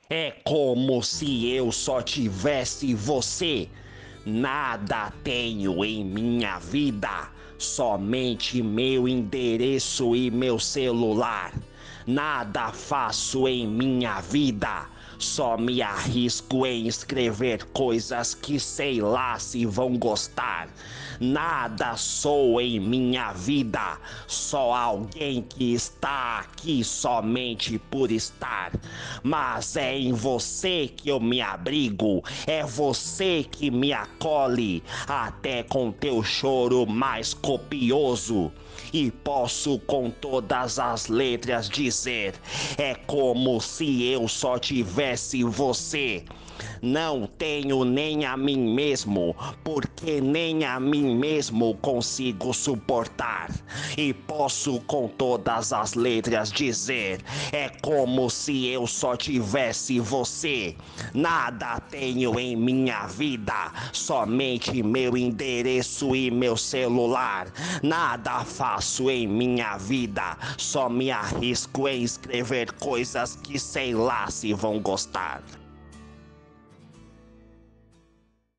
É como se eu só tivesse você. Nada tenho em minha vida, somente meu endereço e meu celular. Nada faço em minha vida, só me arrisco em escrever coisas que sei lá se vão gostar. Nada sou em minha vida, só alguém que está aqui somente por estar. Mas é em você que eu me abrigo, é você que me acolhe, até com teu choro mais copioso. E posso com todas as letras dizer: é como se eu só tivesse você. Não tenho nem a mim mesmo, porque nem a mim mesmo consigo suportar. E posso com todas as letras dizer: é como se eu só tivesse você. Nada tenho em minha vida, somente meu endereço e meu celular. Nada faço em minha vida, só me arrisco em escrever coisas que sei lá se vão gostar.